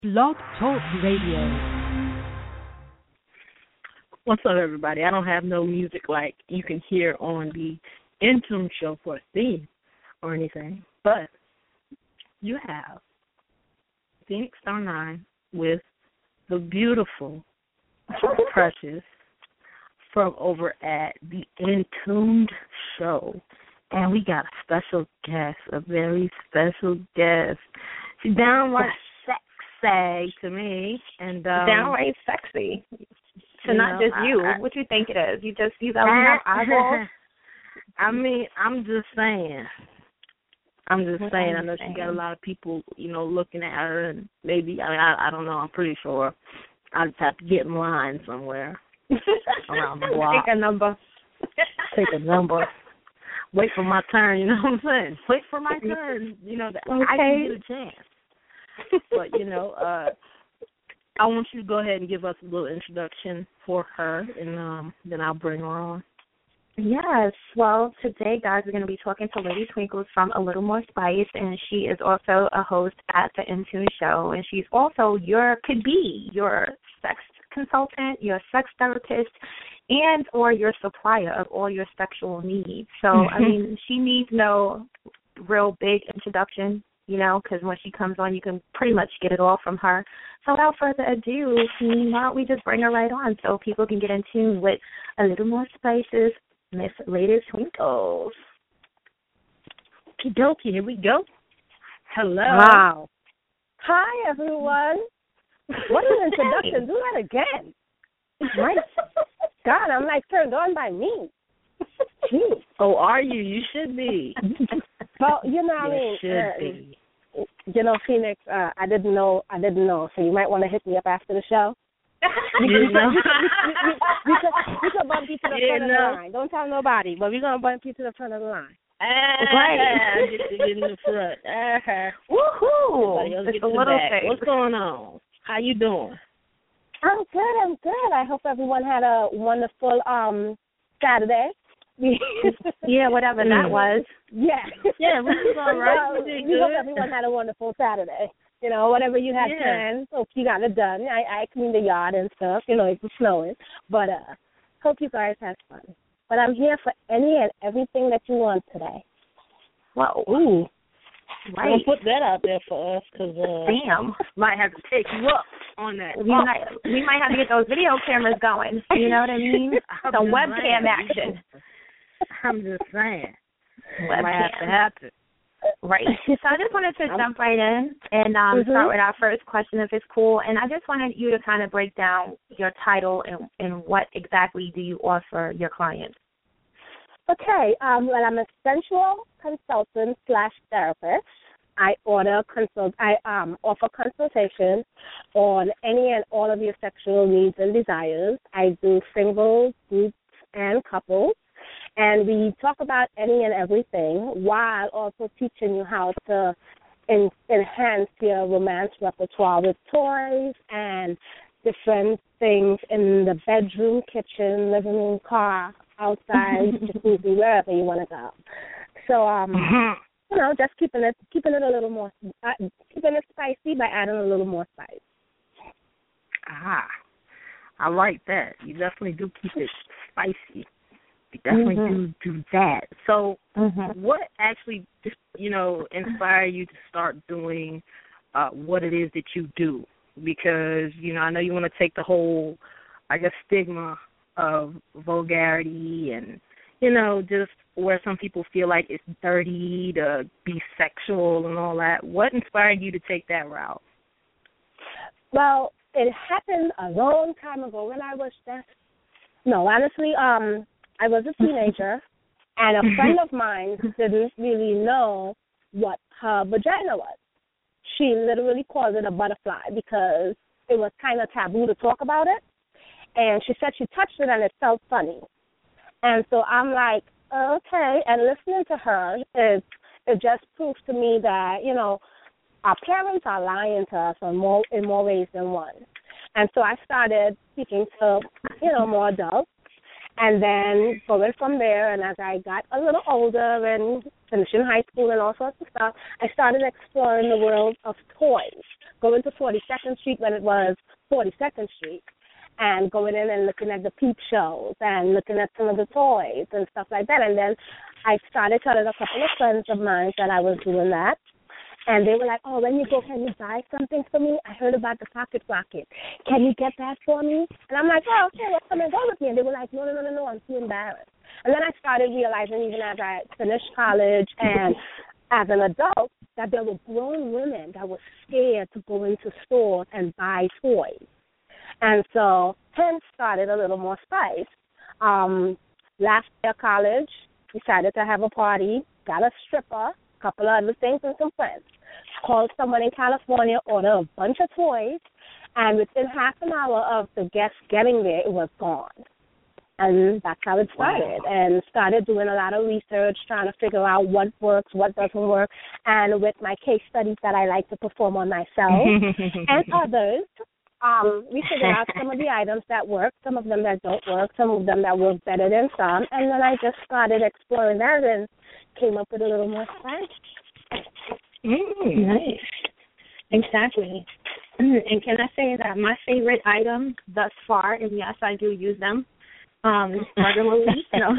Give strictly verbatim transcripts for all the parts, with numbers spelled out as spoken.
Blog Talk Radio. What's up, everybody? I don't have no music like you can hear on the Intune show for a theme or anything, but you have Phoenix Star nine with the beautiful Precious from over at the Intuned show. And we got a special guest, a very special guest. She's downright sexy to me. and um, Downright sexy. To you not know, just you. I, I, what you think it is? You just, you don't have eyeballs? I mean, I'm just saying. I'm just What saying. are I you know saying? she got a lot of people, you know, looking at her, and maybe, I mean, I, I don't know. I'm pretty sure I just have to get in line somewhere around the block. Take a number. Take a number. Wait for my turn, you know what I'm saying? Wait for my turn, you know, that Okay. I can get a chance. But, you know, uh, I want you to go ahead and give us a little introduction for her, and um, then I'll bring her on. Yes. Well, today, guys, we're going to be talking to Lady Twinkles from A Little More Spice, and she is also a host at the Intune show, and she's also your, could be your sex consultant, your sex therapist, and or your supplier of all your sexual needs. So, I mean, she needs no real big introduction, you know, because when she comes on, you can pretty much get it all from her. So without further ado, why don't we just bring her right on so people can get in tune with A Little More Spices, Miss Lady Twinkles. Okie dokie, here we go. Hello. Wow. Hi, everyone. What an introduction. Do that again. My God, I'm like turned on by me. Jeez. Oh, are you? You should be. Well, you know, I You mean, should uh, be. you know, Phoenix, uh, I didn't know, I didn't know, so you might want to hit me up after the show. You, You you, know? you, you, you, you, can, you can bump you to the You front of know. the line. Don't tell nobody, but we're going to bump you to the front of the line. Ah, get to get in the front. Uh-huh. Woohoo! Everybody else It's get a to the little back. thing. What's going on? How you doing? I'm good, I'm good. I hope everyone had a wonderful um Saturday. Yeah, whatever that Mm. was. Yeah. Yeah, we was all right. Well, We did we hope good. everyone had a wonderful Saturday. You know, whatever you had Yeah. planned, hope you got it done. I, I cleaned the yard and stuff, you know, it was snowing. But uh hope you guys had fun. But I'm here for any and everything that you want today. Whoa. Ooh. Right. Don't put that out there for us, because uh, Damn. might have to take you up on that. We might, we might have to get those video cameras going. You know what I mean? I'm Some just webcam saying. action. I'm just saying. Might have to Webcam. happen. Right. So I just wanted to jump right in and um, Mhm. start with our first question, if it's cool. And I just wanted you to kind of break down your title and, and what exactly do you offer your clients. Okay, um, well, I'm a sensual consultant slash therapist. I order consult. I um, offer consultations on any and all of your sexual needs and desires. I do singles, groups, and couples, and we talk about any and everything while also teaching you how to en- enhance your romance repertoire with toys and different things in the bedroom, kitchen, living room, car, outside, jacuzzi, wherever you want to go. So, um, you know, just keeping it keeping it a little more, uh, keeping it spicy by adding a little more spice. Ah, I like that. You definitely do keep it spicy. You definitely Mm-hmm. do do that. So, Mm-hmm. what actually, you know, inspired you to start doing uh, what it is that you do? Because, you know, I know you want to take the whole, I guess, stigma of vulgarity and, you know, just where some people feel like it's dirty to be sexual and all that. What inspired you to take that route? Well, it happened a long time ago when I was just, no, honestly, um, I was a teenager, and a friend of mine didn't really know what her vagina was. She literally called it a butterfly because it was kind of taboo to talk about it. And she said she touched it and it felt funny. And so I'm like, okay. And listening to her, it, it just proves to me that, you know, our parents are lying to us in more, in more ways than one. And so I started speaking to, you know, more adults. And then going from there, and as I got a little older and finishing high school and all sorts of stuff, I started exploring the world of toys, going to forty-second Street when it was forty-second Street, and going in and looking at the peep shows and looking at some of the toys and stuff like that. And then I started telling a couple of friends of mine that I was doing that. And they were like, oh, when you go, can you buy something for me? I heard about the pocket rocket. Can you get that for me? And I'm like, oh, okay, well, come and go with me. And they were like, no, no, no, no, no, I'm too embarrassed. And then I started realizing, even as I finished college and as an adult, that there were grown women that were scared to go into stores and buy toys. And so hence started A Little More Spice. Um, last year college, decided to have a party, got a stripper, couple of other things, and some friends. Called someone in California, ordered a bunch of toys, and within half an hour of the guests getting there, it was gone. And that's how it started. Wow. And started doing a lot of research, trying to figure out what works, what doesn't work. And with my case studies that I like to perform on myself and others, um, we figured out some of the items that work, some of them that don't work, some of them that work better than some. And then I just started exploring that and came up with A Little More Spice. Mm, nice. Exactly. And can I say that my favorite item thus far, and yes, I do use them um, regularly, you know,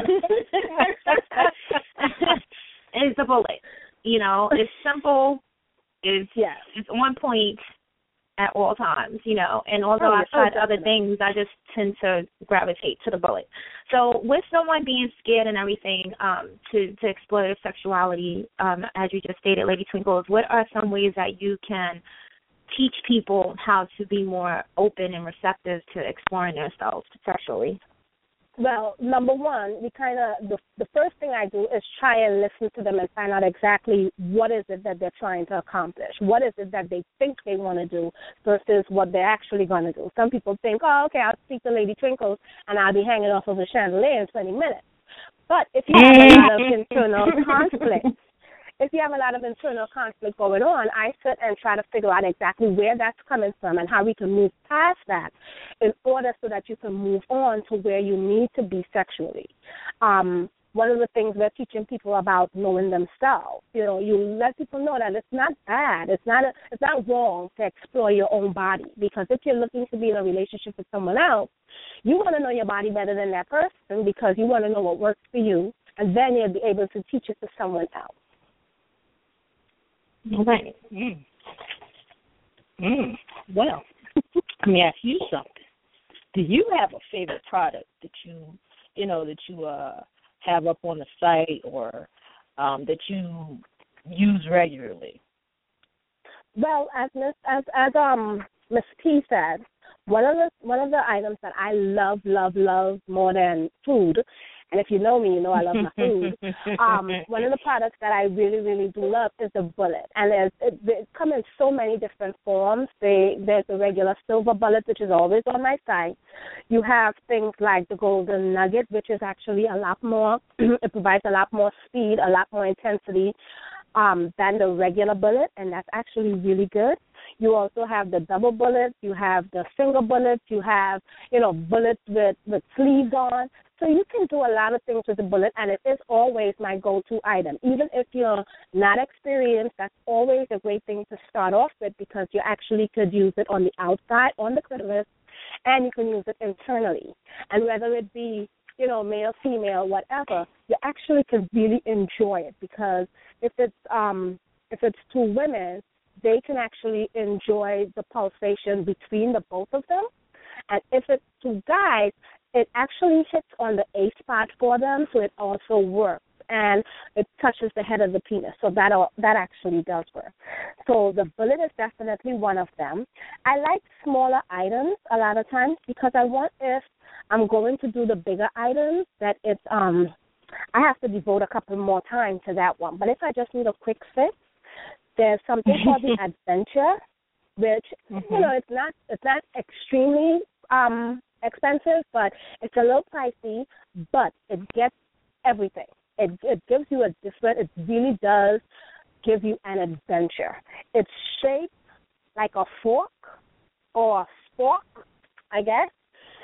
is the bullet. You know, it's simple, it's, yeah. it's on point at all times, you know, and although oh, I've tried oh, other things, I just tend to gravitate to the bullet. So with someone being scared and everything um, to, to explore their sexuality, um, as you just stated, Lady Twinkles, what are some ways that you can teach people how to be more open and receptive to exploring themselves sexually? Well, number one, we kind of, the, the first thing I do is try and listen to them and find out exactly what is it that they're trying to accomplish. What is it that they think they want to do versus what they're actually going to do. Some people think, oh, okay, I'll speak to Lady Twinkles and I'll be hanging off of a chandelier in twenty minutes. But if you have a lot of internal conflict, if you have a lot of internal conflict going on, I sit and try to figure out exactly where that's coming from and how we can move past that in order so that you can move on to where you need to be sexually. Um, one of the things we're teaching people about knowing themselves. You know, you let people know that it's not bad. It's not a, it's not wrong to explore your own body, because if you're looking to be in a relationship with someone else, you want to know your body better than that person because you want to know what works for you, and then you'll be able to teach it to someone else. All right. Mm. Mm. Well, let me ask you something. Do you have a favorite product that you, you know, that you uh, have up on the site or um, that you use regularly? Well, as Miss as as um Miss P said, one of the one of the items that I love, love, love more than food. And if you know me, you know I love my food. Um, one of the products that I really, really do love is the bullet. And there's, it, it come in so many different forms. They, there's the regular silver bullet, which is always on my site. You have things like the golden nugget, which is actually a lot more, it provides a lot more speed, a lot more intensity um, than the regular bullet, and that's actually really good. You also have the double bullets. You have the single bullets. You have, you know, bullets with, with sleeves on. So you can do a lot of things with the bullet, and it is always my go-to item. Even if you're not experienced, that's always a great thing to start off with because you actually could use it on the outside, on the clitoris, and you can use it internally. And whether it be, you know, male, female, whatever, you actually can really enjoy it because if it's um if it's two women, they can actually enjoy the pulsation between the both of them. And if it's two guys, it actually hits on the A spot for them, so it also works. And it touches the head of the penis, so that that actually does work. So the bullet is definitely one of them. I like smaller items a lot of times because I want, if I'm going to do the bigger items, that it's um I have to devote a couple more time to that one. But if I just need a quick fix, there's something called the Adventure, which mm-hmm. you know it's not it's not extremely um expensive, but it's a little pricey, but it gets everything. It it gives you a different, it really does give you an adventure. It's shaped like a fork or a spork, I guess,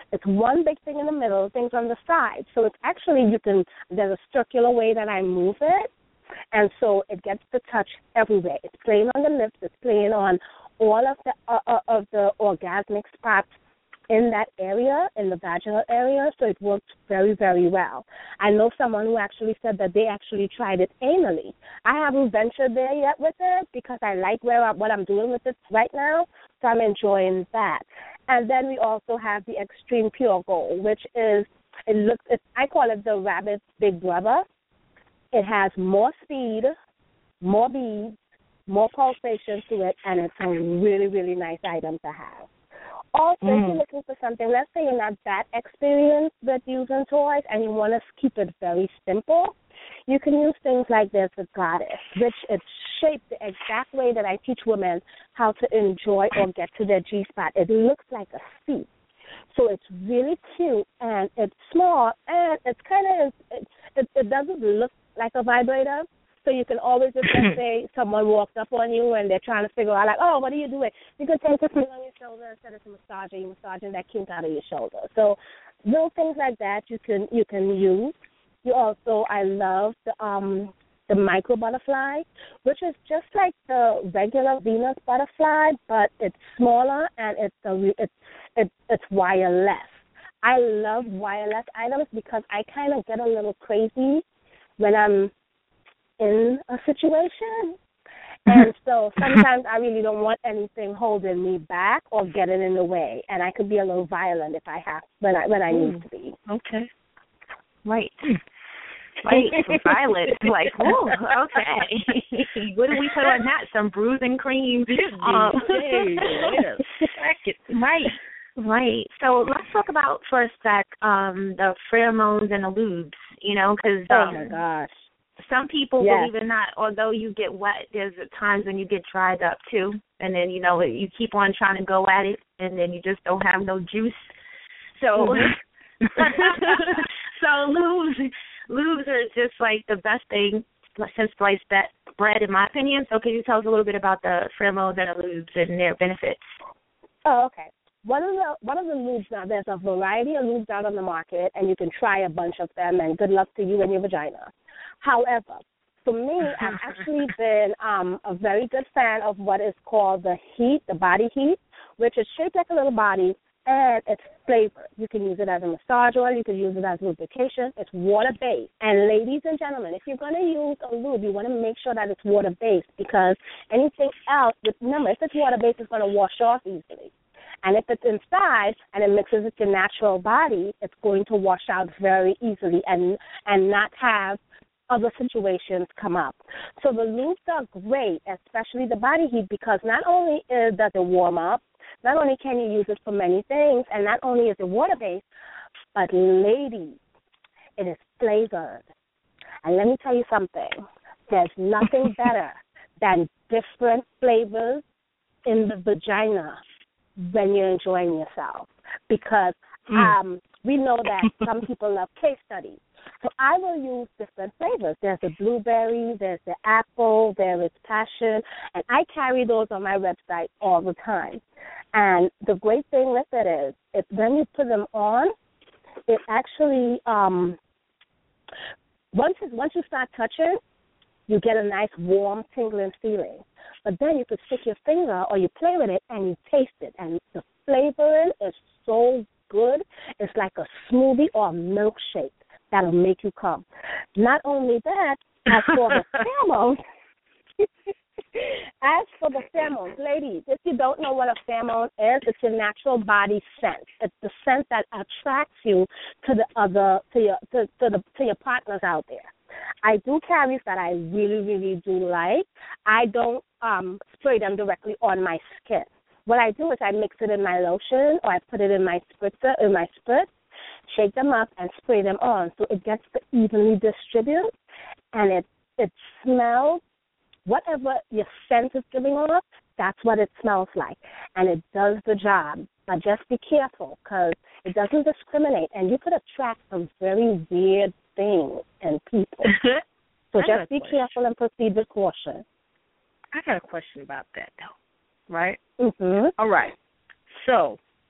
It's one big thing in the middle, things on the side. So it's actually, you can, there's a circular way that I move it, and so it gets the touch everywhere. It's playing on the lips, it's playing on all of the uh, uh, of the orgasmic spots in that area, in the vaginal area, so it works very, very well. I know someone who actually said that they actually tried it anally. I haven't ventured there yet with it because I like where I, what I'm doing with it right now, so I'm enjoying that. And then we also have the Extreme Pure Gold, which is, it looks, it, I call it the rabbit's big brother. It has more speed, more beads, more pulsation to it, and it's a really, really nice item to have. Also, mm. if you're looking for something, let's say you're not that experienced with using toys and you want to keep it very simple, you can use things like this, the Goddess, which is shaped the exact way that I teach women how to enjoy or get to their G-spot. It looks like a seat. So it's really cute, and it's small, and it's kind of, it, it, it doesn't look like a vibrator. So you can always, just let's say someone walked up on you and they're trying to figure out, like, oh, what are you doing? You can take a thing on your shoulder instead of massaging, you're massaging that kink out of your shoulder. So little things like that you can you can use. You also, I love the um the micro butterfly, which is just like the regular Venus butterfly, but it's smaller and it's a, it's it's it's wireless. I love wireless items because I kind of get a little crazy when I'm in a situation, and so sometimes I really don't want anything holding me back or getting in the way, and I could be a little violent if I have when I when I need to be. Okay, right, right, violent. Like, whoa, okay. What do we put on that? Some bruising cream. Um, hey, wait a second. Right. Right. So let's talk about for a sec um, the pheromones and the lubes. You know, because um, oh my gosh. Some people, yes. believe it or not, although you get wet, there's times when you get dried up too, and then you know you keep on trying to go at it, and then you just don't have no juice. So, mm-hmm. so lubes, lubes are just like the best thing since sliced bread, in my opinion. So, can you tell us a little bit about the pheromones and the lubes and their benefits? Oh, okay. One of the one of the lubes now, there's a variety of lubes out on the market, and you can try a bunch of them. And good luck to you and your vagina. However, for me, I've actually been um, a very good fan of what is called the heat, the body heat, which is shaped like a little body, and it's flavored. You can use it as a massage oil. You can use it as lubrication. It's water-based. And ladies and gentlemen, if you're going to use a lube, you want to make sure that it's water-based because anything else, remember, if it's water-based, it's going to wash off easily. And if it's inside and it mixes with your natural body, it's going to wash out very easily and and not have other situations come up. So the lubes are great, especially the body heat, because not only is, does it warm up, not only can you use it for many things, and not only is it water-based, but ladies, it is flavored. And let me tell you something. There's nothing better than different flavors in the vagina when you're enjoying yourself, because mm. um, we know that some people love case studies. So I will use different flavors. There's the blueberry, there's the apple, there is passion, and I carry those on my website all the time. And the great thing with it is, if when you put them on, it actually um, once it, once you start touching, you get a nice warm, tingling feeling. But then you could stick your finger or you play with it and you taste it, and the flavoring is so good. It's like a smoothie or a milkshake that'll make you come. Not only that, as for the pheromones, as for the pheromones, ladies, if you don't know what a pheromone is, it's your natural body scent. It's the scent that attracts you to the other, to your to, to the to your partners out there. I do carries that I really, really do like. I don't um, spray them directly on my skin. What I do is I mix it in my lotion, or I put it in my spritzer, in my spritz, shake them up, and spray them on, so it gets to evenly distribute, and it it smells. Whatever your scent is giving off, that's what it smells like, and it does the job. But just be careful, because it doesn't discriminate, and you could attract some very weird things and people. So just be careful and proceed with caution. I got a question about that, though, right? Mm-hmm. All right. So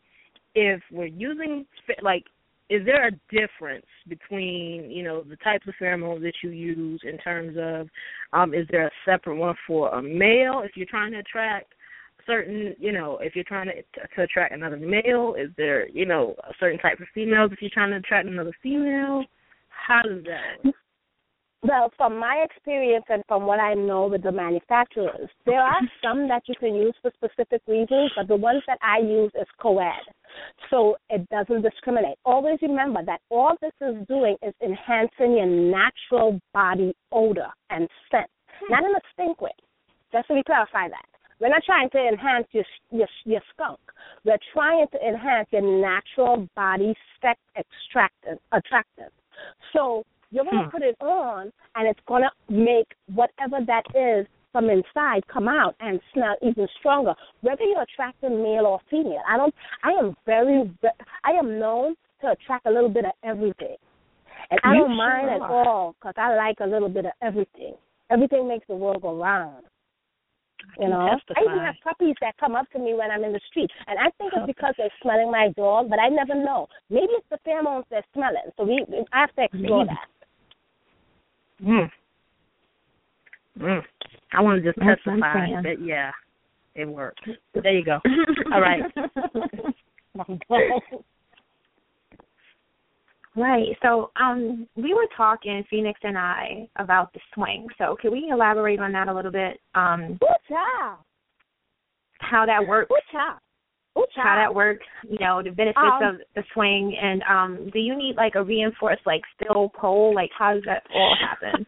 if we're using, like, is there a difference between, you know, the types of pheromones that you use in terms of, um, is there a separate one for a male if you're trying to attract certain, you know, if you're trying to, to attract another male? Is there, you know, a certain type of females if you're trying to attract another female? How does that work? Well, from my experience and from what I know with the manufacturers, there are some that you can use for specific reasons, but the ones that I use is co-ed, so it doesn't discriminate. Always remember that all this is doing is enhancing your natural body odor and scent, not in a stink way. Just so we clarify that. We're not trying to enhance your your, your skunk. We're trying to enhance your natural body sex extractant, attractant. So you're going to hmm. put it on, and it's going to make whatever that is from inside come out and smell even stronger, whether you're attracting male or female. I don't. I am very. I am known to attract a little bit of everything, and I don't you mind sure. at all because I like a little bit of everything. Everything makes the world go round. You know, testify. I even have puppies that come up to me when I'm in the street, and I think it's because they're smelling my dog, but I never know. Maybe it's the pheromones they're smelling, so we I have to explore Maybe. that. Mm. Mm. I want to just That's testify that, yeah, it works. There you go. All right. Right. So um, we were talking, Phoenix and I, about the swing. So can we elaborate on that a little bit? Um, Good job. How that works. Good job. How that works, you know, the benefits um, of the swing, and um, do you need like a reinforced like steel pole? Like, how does that all happen?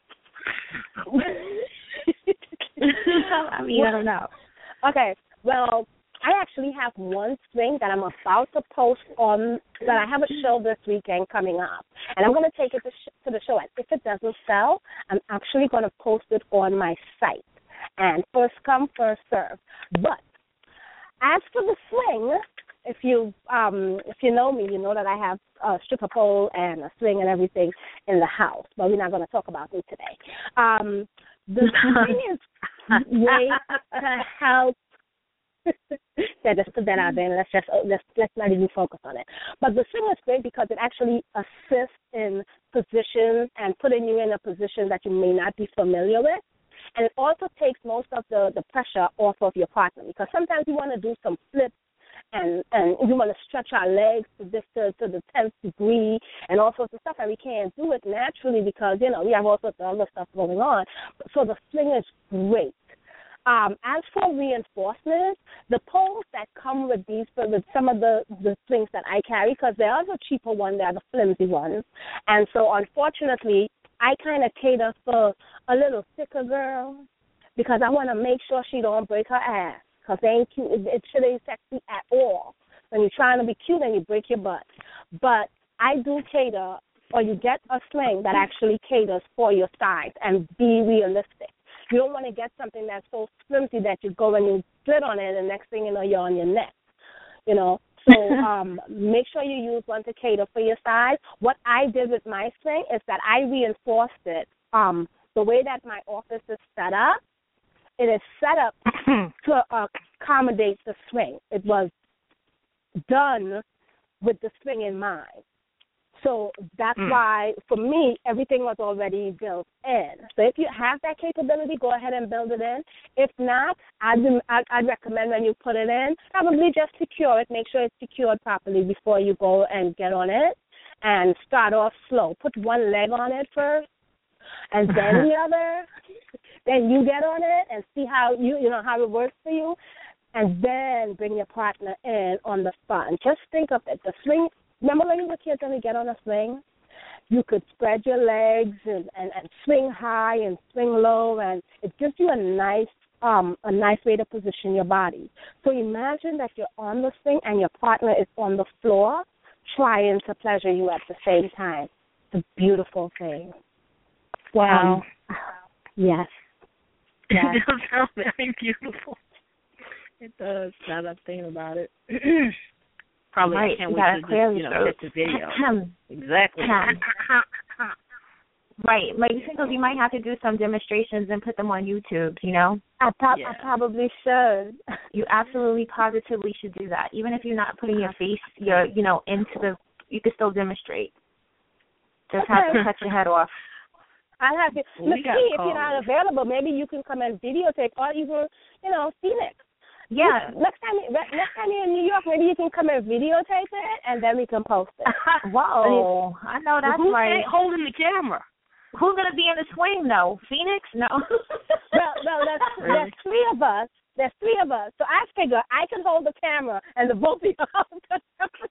I mean, I don't know. Okay, well, I actually have one swing that I'm about to post on. That I have a show this weekend coming up, and I'm going to take it to, sh- to the show. And if it doesn't sell, I'm actually going to post it on my site. And first come, first serve. But as for the swing, if you um, if you know me, you know that I have a stripper pole and a swing and everything in the house. But we're not going to talk about me today. Um, the swing is a way to help. Yeah, just put that out there, and let's just let's let's not even focus on it. But the swing is great because it actually assists in position and putting you in a position that you may not be familiar with. And it also takes most of the, the pressure off of your partner, because sometimes you want to do some flips and, and you want to stretch our legs to this to, to the tenth degree and all sorts of stuff, and we can't do it naturally because, you know, we have all sorts of other stuff going on. So the swing is great. Um, as for reinforcement, the poles that come with these, with some of the, the swings that I carry, because there are the cheaper ones, there are the flimsy ones, and so unfortunately, I kind of cater for a little thicker girl because I want to make sure she don't break her ass, because they ain't cute. It, it shouldn't be sexy at all. When you're trying to be cute and you break your butt. But I do cater, or you get a sling that actually caters for your size and be realistic. You don't want to get something that's so flimsy that you go and you split on it, and next thing you know, you're on your neck, you know. So um, make sure you use one to cater for your size. What I did with my swing is that I reinforced it. Um, the way that my office is set up, it is set up to uh, accommodate the swing. It was done with the swing in mind. So that's mm. why, for me, everything was already built in. So if you have that capability, go ahead and build it in. If not, I'd, I'd, I'd recommend when you put it in, probably just secure it. Make sure it's secured properly before you go and get on it. And start off slow. Put one leg on it first, and then the other. Then you get on it and see how you you know how it works for you, and then bring your partner in on the spot. And just think of it. The swing. Remember when you were kids and you get on a swing? You could spread your legs and, and, and swing high and swing low, and it gives you a nice um, a nice way to position your body. So imagine that you're on the swing and your partner is on the floor trying to pleasure you at the same time. It's a beautiful thing. Wow. Um, yes. yes. It does sound very beautiful. It does, now that I'm thinking about it. Probably right. I can't wait to just, you know, get the video. exactly. Right, like because you might have to do some demonstrations and put them on YouTube, you know? I, prob- Yeah. I probably should. You absolutely positively should do that. Even if you're not putting your face, your you know, into the, you can still demonstrate. Just have to cut your head off. I have to. Well, we Let's got see if called. you're not available. Maybe you can come and videotape, or even, you know, Phoenix. Yeah. Next time, next time you're in New York, maybe you can come and videotape it, and then we can post it. Whoa, I know that's Who's right. holding the camera? Who's gonna be in the swing though? Phoenix? No. Well, well, there's, Really? there's three of us. There's three of us. So I figure I can hold the camera, and the both of you hold the camera.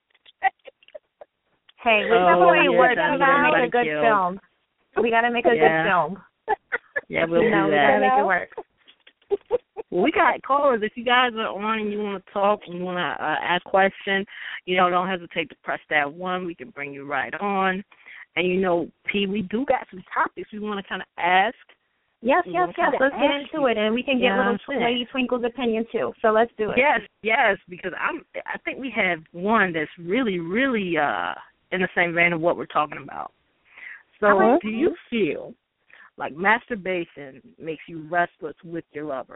Hey, Oh, whichever way it yeah, works, that's we gotta make a everybody good killed. film. We gotta make a Yeah. good film. Yeah, we'll You know, do we gotta that. make it work. Well, we got callers. If you guys are on and you want to talk and you want to uh, ask questions, you know, don't hesitate to press that one. We can bring you right on. And, you know, P, we do got some topics we want to kind of ask. Yes, We yes, wanna yes. kinda Let's get ask into it, and we can get Yeah, little I'm saying. Lady Twinkle's opinion too. So let's do it. Yes, yes, because I'm. I think we have one that's really, really uh, in the same vein of what we're talking about. So, Uh-huh. do you feel like masturbation makes you restless with your lover?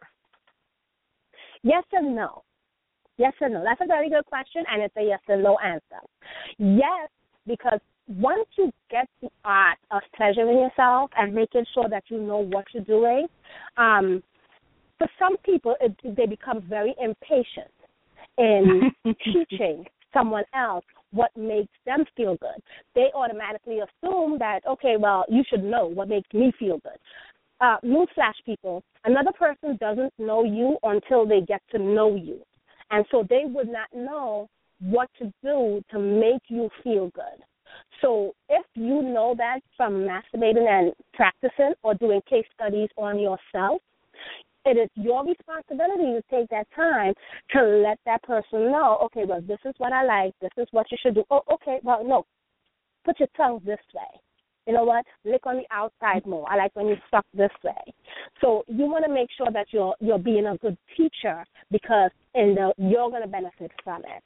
Yes and no. Yes and no. That's a very good question, and it's a yes and no answer. Yes, because once you get the art of pleasuring yourself and making sure that you know what you're doing, um, for some people, it, they become very impatient in teaching someone else what makes them feel good. They automatically assume that, okay, well, you should know what makes me feel good. Uh, newsflash, people, another person doesn't know you until they get to know you. And so they would not know what to do to make you feel good. So if you know that from masturbating and practicing or doing case studies on yourself, it is your responsibility to take that time to let that person know, okay, well, this is what I like, this is what you should do. Oh, okay, well, no, put your tongue this way. You know what? Lick on the outside more. I like when you suck this way. So you want to make sure that you're you're being a good teacher because in the, you're going to benefit from it.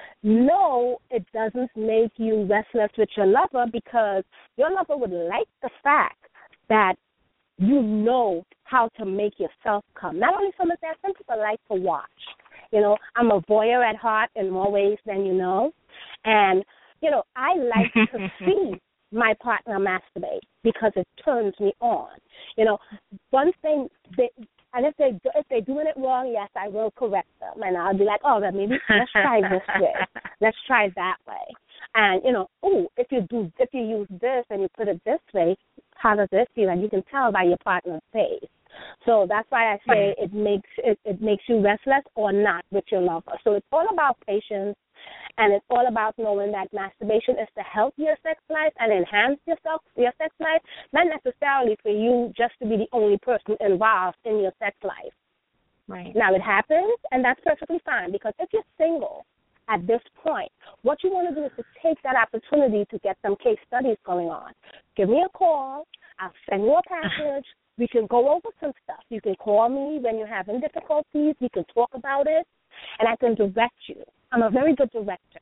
No, it doesn't make you restless with your lover because your lover would like the fact that you know how to make yourself come. Not only from that, some people like to watch. You know, I'm a voyeur at heart in more ways than you know. And, you know, I like to see my partner masturbate because it turns me on. You know, one thing, they, and if, they, if they're doing it wrong, yes, I will correct them. And I'll be like, oh, well, maybe let's try this way. Let's try that way. And, you know, oh, if you do, if you use this and you put it this way, how does this feel? And you can tell by your partner's face. So that's why I say it makes it, it makes you restless or not with your lover. So it's all about patience, and it's all about knowing that masturbation is to help your sex life and enhance your, self, your sex life, not necessarily for you just to be the only person involved in your sex life. Right. Now, it happens, and that's perfectly fine, because if you're single at this point, what you want to do is to take that opportunity to get some case studies going on. Give me a call. I'll send you a package. We can go over some stuff. You can call me when you're having difficulties. We can talk about it, and I can direct you. I'm a very good director.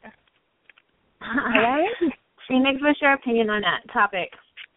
All right? Phoenix, what's your opinion on that topic?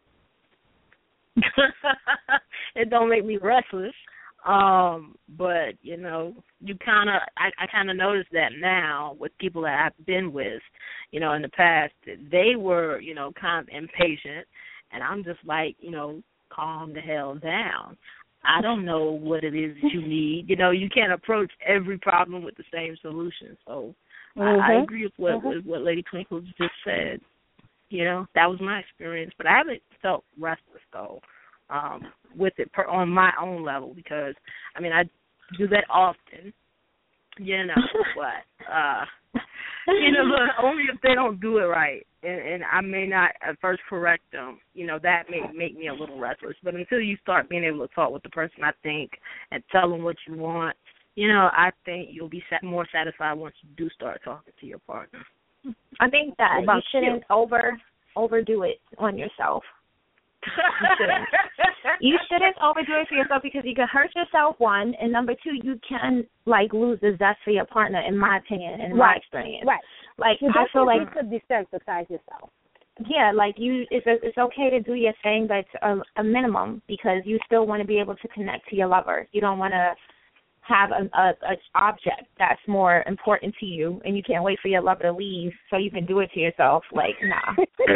It don't make me restless. Um, but, you know, you kind of, I, I kind of noticed that now with people that I've been with, you know, in the past, they were, you know, kind of impatient, and I'm just like, you know, calm the hell down. I don't know what it is that you need. You know, you can't approach every problem with the same solution. So mm-hmm. I, I agree with what, mm-hmm. with what Lady Twinkle just said. You know, that was my experience. But I haven't felt restless, though, um, with it per, on my own level because, I mean, I do that often, you know, but, uh, you know, but only if they don't do it right. And, and I may not at first correct them, you know, that may make me a little restless. But until you start being able to talk with the person, I think, and tell them what you want, you know, I think you'll be more satisfied once you do start talking to your partner. I think that you shouldn't you? over overdo it on yourself. You shouldn't. You shouldn't overdo it for yourself because you can hurt yourself, one, and number two, you can, like, lose the zest for your partner, in my opinion, in right. my experience. Right. Like, you I feel like you could desensitize yourself. yeah, like you, it's it's okay to do your thing, but it's a, a minimum because you still want to be able to connect to your lover. You don't want to have a, a, a object that's more important to you, and you can't wait for your lover to leave so you can do it to yourself. Like, nah.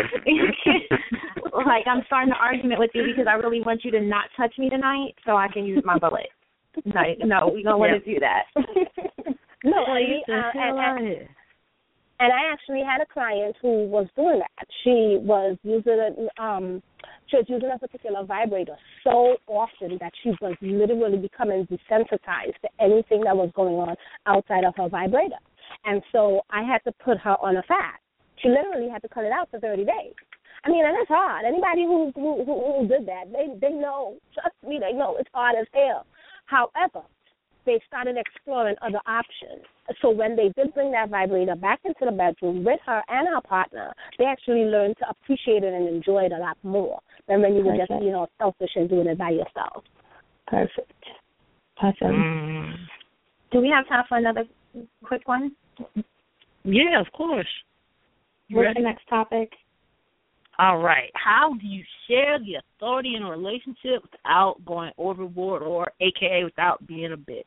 Like, I'm starting an argument with you because I really want you to not touch me tonight so I can use my bullet. No, no, we don't want to do that. No, I, uh, and, and, and I actually had a client who was doing that. She was using um, she was using a particular vibrator so often that she was literally becoming desensitized to anything that was going on outside of her vibrator. And so I had to put her on a fast. She literally had to cut it out for thirty days. I mean, and that's hard. Anybody who who, who did that, they they know. Trust me, they know it's hard as hell. However, they started exploring other options. So when they did bring that vibrator back into the bedroom with her and her partner, they actually learned to appreciate it and enjoy it a lot more than when you were just, you know, selfish and doing it by yourself. Perfect. Awesome. Mm. Do we have time for another quick one? Yeah, of course. What's Ready? The next topic? All right. How do you share the authority in a relationship without going overboard, or A K A without being a bitch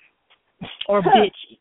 or bitchy?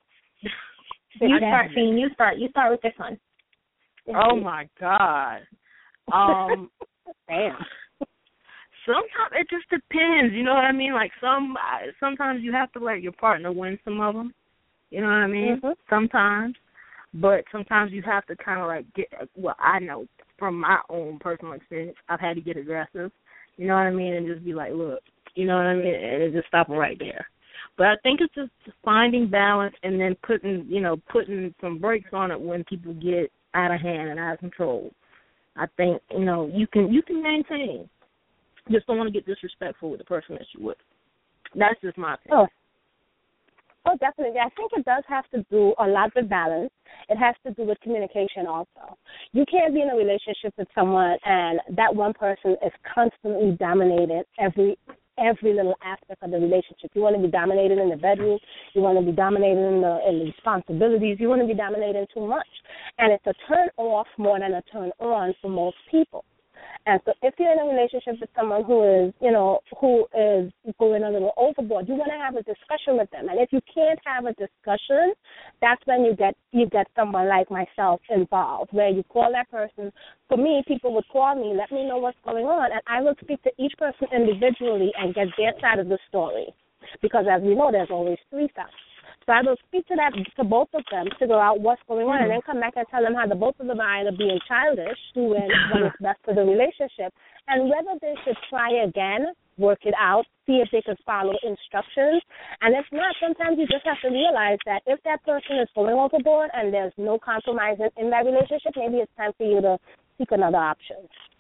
You start, Fiend. You start. You start with this one. Oh my God. Um, damn. Sometimes it just depends. You know what I mean? Like some, sometimes you have to let your partner win some of them. You know what I mean? Mm-hmm. Sometimes, but sometimes you have to kind of like get. Well, I know from my own personal experience, I've had to get aggressive. You know what I mean? And just be like, look, you know what I mean? And just stop them right there. But I think it's just finding balance and then putting, you know, putting some brakes on it when people get out of hand and out of control. I think, you know, you can you can maintain. Just don't want to get disrespectful with the person that you're with. That's just my opinion. Oh. oh, definitely. I think it does have to do a lot with balance. It has to do with communication also. You can't be in a relationship with someone and that one person is constantly dominating every every little aspect of the relationship. You want to be dominated in the bedroom. You want to be dominated in the, in the responsibilities. You want to be dominated too much. And it's a turn off more than a turn on for most people. And so if you're in a relationship with someone who is, you know, who is going a little overboard, you want to have a discussion with them. And if you can't have a discussion, that's when you get you get someone like myself involved, where you call that person. For me, people would call me, let me know what's going on, and I will speak to each person individually and get their side of the story. Because as we know, there's always three sides. So I will speak to that to both of them, figure out what's going on, and then come back and tell them how the both of them are either being childish, doing what is best for the relationship, and whether they should try again, work it out, see if they can follow instructions. And if not, sometimes you just have to realize that if that person is going overboard and there's no compromise in that relationship, maybe it's time for you to seek another option.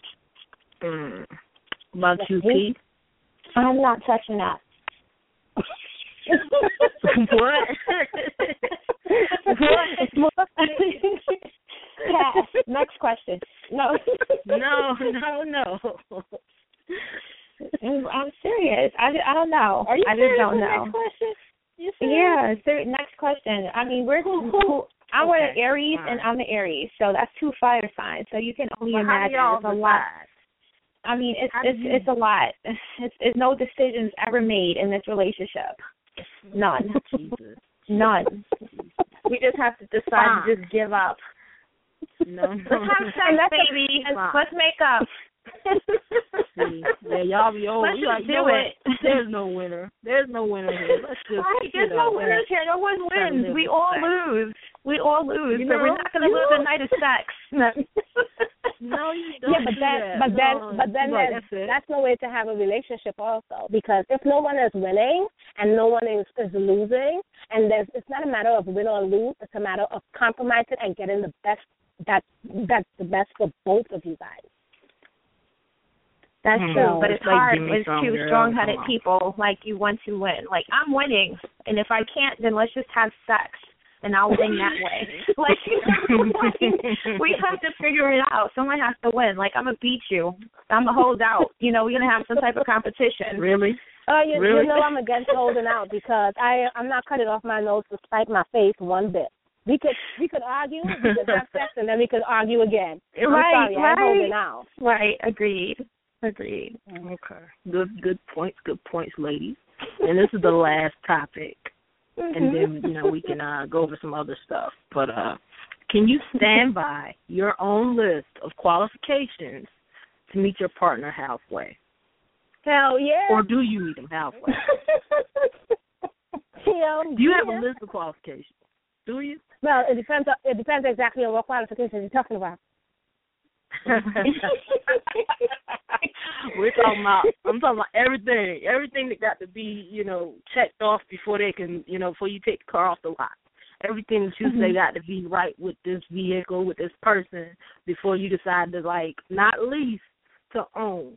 Mm. About you, Pete? I'm not touching that. What? What? Pass. Next question. No. No, no, no. I'm serious. I, I don't know. Are you I serious? just don't know. Next question? You yeah, ser- next question. I mean, we're who, who, I'm okay. an Aries right. and I'm an Aries, so that's two fire signs. So you can only well, imagine it's a decide? lot. I mean, it's it's you... it's a lot. It's, it's no decisions ever made in this relationship. None. Jesus. None. We just have to decide Fine. to just give up. No, no. Let's have sex, baby. Let's make up. See, yeah, y'all be old. Let's you like, do you know it. What? There's no winner. There's no winner here. Let's just. Right, there's you know, no winners here. No one wins. We all sex. lose. We all lose. You so know, we're not going to lose a night of sex. No, no you don't. Yeah, but do that, that. but no. then, but then right, that's, that's, that's no way to have a relationship also. Because if no one is winning and no one is, is losing, and there's, it's not a matter of win or lose. It's a matter of compromising and getting the best. That that's the best for both of you guys. That's mm-hmm. true, but it's like hard with two girl. strong-headed people. Like, you want to win. Like, I'm winning, and if I can't, then let's just have sex, and I'll win that way. Like, like, we have to figure it out. Someone has to win. Like, I'm gonna beat you. I'm gonna hold out. You know, we're gonna have some type of competition. Really? Oh, uh, you, really? you know I'm against holding out because I I'm not cutting off my nose to spite my face one bit. We could we could argue, we could have sex, and then we could argue again. I'm Right, sorry, right. I'm holding out. Right, agreed. Agreed. Okay. Good good points, good points, ladies. And this is the last topic. Mm-hmm. And then, you know, we can uh, go over some other stuff. But uh, can you stand by your own list of qualifications to meet your partner halfway? Hell yeah. Or do you meet them halfway? Hell Do you have yeah. a list of qualifications? Do you? Well, it depends. It depends exactly on what qualifications you're talking about. We're talking about. I'm talking about everything. Everything that got to be, you know, checked off before they can, you know, before you take the car off the lot. Everything that you Mm-hmm. say got to be right with this vehicle, with this person, before you decide to, like, not lease, to own.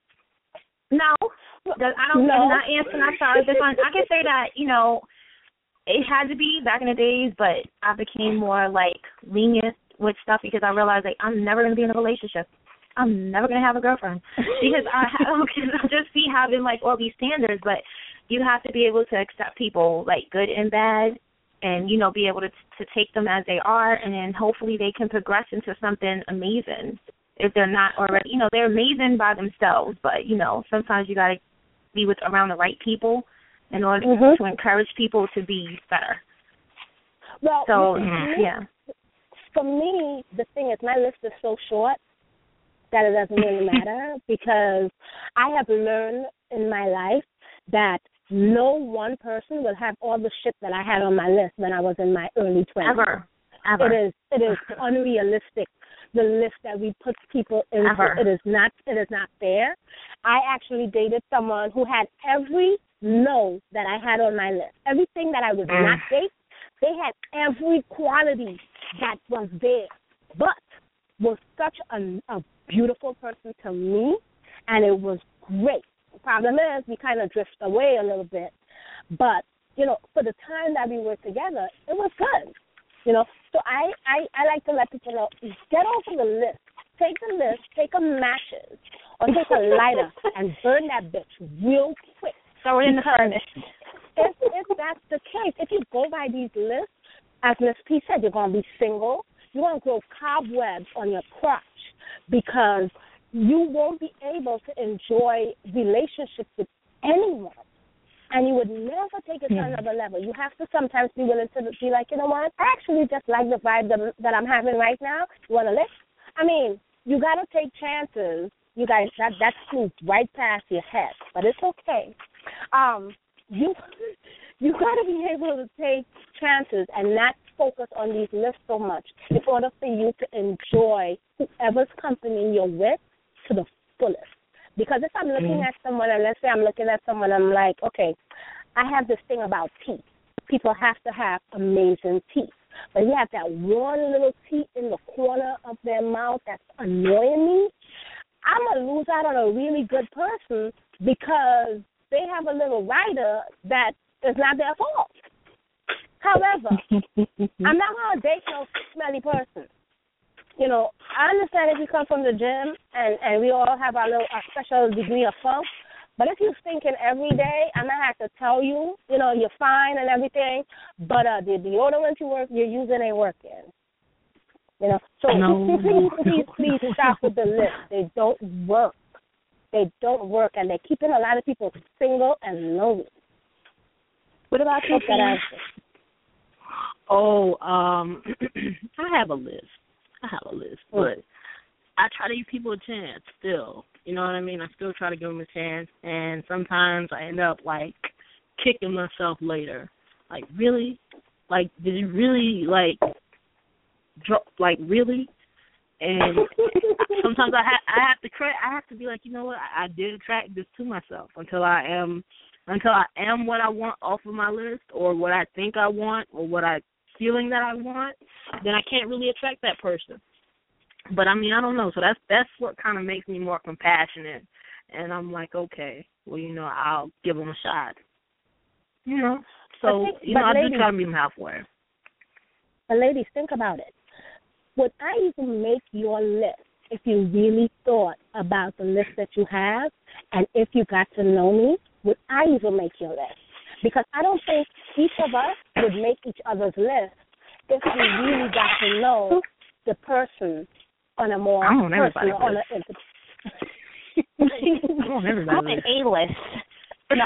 No, that- I don't. No. I'm not answering. I'm sorry. This one, I can say that you know, it had to be back in the days, but I became more like lenient with stuff because I realized like I'm never going to be in a relationship. I'm never going to have a girlfriend because I because I just see having like all these standards, but you have to be able to accept people like good and bad, and you know be able to to take them as they are, and then hopefully they can progress into something amazing. If they're not already, you know, they're amazing by themselves, but, you know, sometimes you got to be with around the right people in order Mhm. to encourage people to be better. Well, So, me- yeah. for me, the thing is my list is so short that it doesn't really matter because I have learned in my life that no one person will have all the shit that I had on my list when I was in my early twenties. Ever. Ever. It is it is unrealistic. The list that we put people into, Ever. it is not it is not fair. I actually dated someone who had every no that I had on my list. Everything that I would Mm. not date, they had every quality that was there, but was such a, a beautiful person to me, and it was great. The problem is we kind of drift away a little bit, but you know, for the time that we were together, it was good. You know, so I, I, I like to let people know, get off of the list. Take the list, take a matches, or take a lighter and burn that bitch real quick. Throw it in the furnace. If, if that's the case, if you go by these lists, as Miss P said, you're going to be single. You're going to grow cobwebs on your crotch because you won't be able to enjoy relationships with anyone. And you would never take it to another level. You have to sometimes be willing to be like, you know what, I actually just like the vibe that, that I'm having right now. You want to live? I mean, you got to take chances. You guys, that that flew right past your head, but it's okay. Um, you you got to be able to take chances and not focus on these lists so much in order for you to enjoy whoever's company you're with to the fullest. Because if I'm looking at someone, and let's say I'm looking at someone, I'm like, okay, I have this thing about teeth. People have to have amazing teeth. But you have that one little teeth in the corner of their mouth that's annoying me, I'm going to lose out on a really good person because they have a little rider that is not their fault. However, I'm not going to date no smelly person. You know, I understand if you come from the gym and, and we all have our little our special degree of funk, but if you're stinking every day, I'm going to have to tell you, you know, you're fine and everything, but uh, the deodorant you work, you're using ain't working. You know, so No. please, please, please stop with the list. They don't work. They don't work, and they're keeping a lot of people single and lonely. What about you, that Oh, um, I have a list. I have a list, but I try to give people a chance still. You know what I mean? I still try to give them a chance, and sometimes I end up, like, kicking myself later. Like, really? Like, did you really, like, drop, like, really? And sometimes I, ha- I have to cra- I have to be like, you know what? I, I did attract this to myself until I am until I am what I want off of my list, or what I think I want, or what I feeling that I want. Then I can't really attract that person. But I mean, I don't know. So that's that's what kind of makes me more compassionate. And I'm like, okay, well, you know, I'll give them a shot. You know, so think, you know, I ladies, do try to meet them halfway. But ladies, think about it. Would I even make your list if you really thought about the list that you have, and if you got to know me? Would I even make your list? Because I don't think each of us would make each other's list if we really got to know the person on a more I want everybody personal, on a, I want everybody I'm an A-list. No.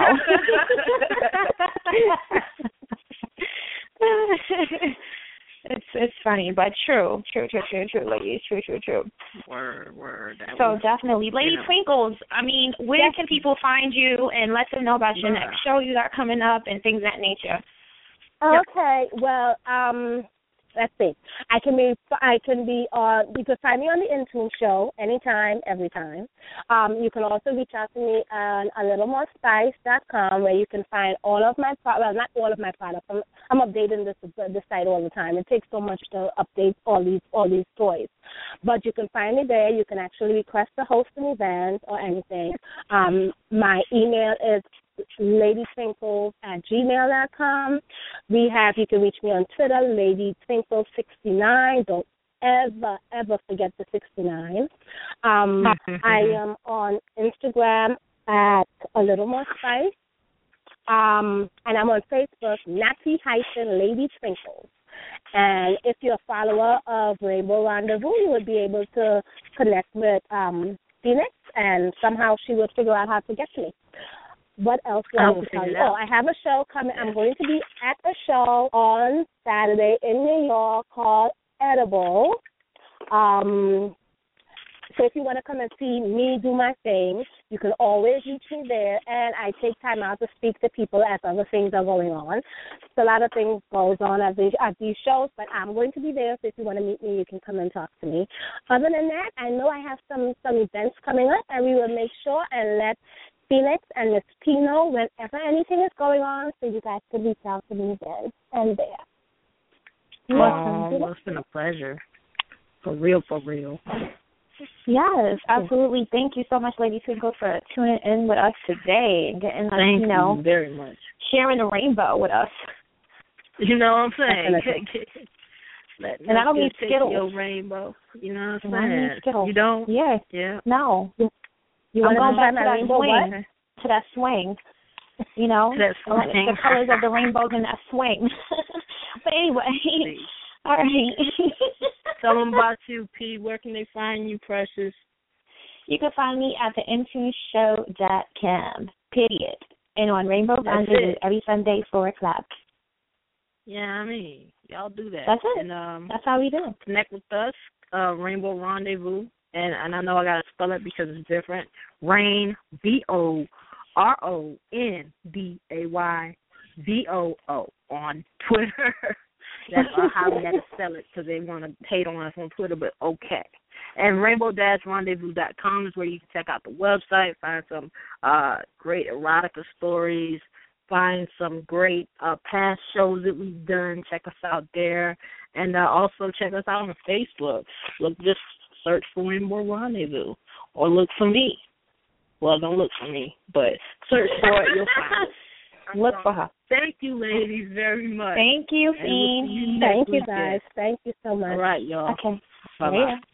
It's it's funny, but true, true, true, true, true, ladies, true, true, true. Word, word. That So was, definitely, Lady you know. Twinkles. I mean, where can people find you and let them know about your Yeah. next show you got coming up and things of that nature? Okay, well, um, let's see. I can be, I can be, uh, you can find me on the Intune Show anytime, every time. Um, you can also reach out to me on a little more spice dot com, where you can find all of my, pro- well, not all of my products. I'm, I'm updating this the site all the time. It takes so much to update all these all these toys, but you can find me there. You can actually request to host an event or anything. Um, my email is ladytwinkles at gmail dot com. We have, you can reach me on Twitter, ladytwinkles sixty-nine. Don't ever, ever forget the sixty-nine. Um, I am on Instagram at A Little More Spice. Um, and I'm on Facebook, Natty hyphen Lady Twinkles. And if you're a follower of Rainbow Rendezvous, you would be able to connect with um, Phoenix, and somehow she will figure out how to get to me. What else do I have to tell you? Oh, I have a show coming. I'm going to be at a show on Saturday in New York called Edible. Um, so if you want to come and see me do my thing, you can always reach me there. And I take time out to speak to people as other things are going on. So a lot of things goes on at these, at these shows, but I'm going to be there. So if you want to meet me, you can come and talk to me. Other than that, I know I have some, some events coming up, and we will make sure and let Phoenix and Miss Pino whenever anything is going on, so you guys can reach out to me then and there. Oh, well, it's been a pleasure. For real, for real. Yes, absolutely. Thank you so much, Lady Twinkles, for tuning in with us today and getting us, Thank you know, you very much. sharing the rainbow with us. You know what I'm saying? Let, and I don't need take Skittles. Your rainbow. You know what I'm I don't saying? need Skittles. You don't? Yeah. Yeah. No. You I'm going want to back my to that rainbow swing. what? To that swing. You know? To that I like swing. the colors of the rainbows in that swing. But anyway. All right. Tell them about you, P. Where can they find you, Precious? You can find me at the intune show dot com, period. And on Rainbow That's Rendezvous it. every Sunday, four o'clock. Yeah, I mean, y'all do that. That's it. And, um, That's how we do. connect with us, uh, Rainbow Rendezvous. And, and I know I got to spell it because it's different. Rain, B O R O N D A Y V O O on Twitter. That's uh, how we had to spell it because they want to hate on us on Twitter, but okay. And rainbow dash rendezvous dot com is where you can check out the website, find some uh, great erotica stories, find some great uh, past shows that we've done. Check us out there. And uh, also check us out on Facebook. Look, just search for Rainbow Rendezvous or look for me. Well, don't look for me, but search for it. You'll find it. Look for her. Thank you, ladies, very much. Thank you, And we'll see Fiend. you next Thank you, weekend. guys. Thank you so much. All right, y'all. Okay. Bye-bye. Yeah.